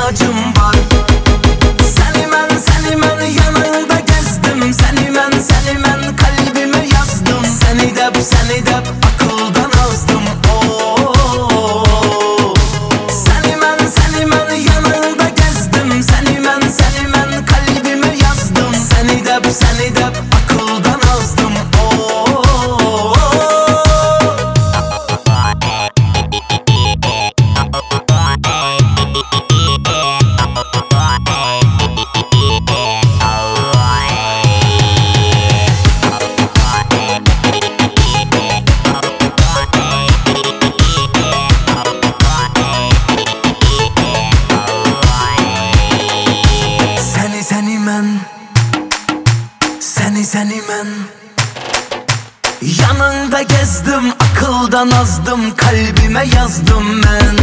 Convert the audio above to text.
ihtiyacım var. Seni mən yanında gezdim. Seni mən kalbime yazdım. Seni de akıldan azdım. Seni mən yanında gezdim. Seni mən kalbime yazdım. Seni de akıldan azdım. Seni mən yanında gezdim, akıldan azdım, kalbime yazdım mən.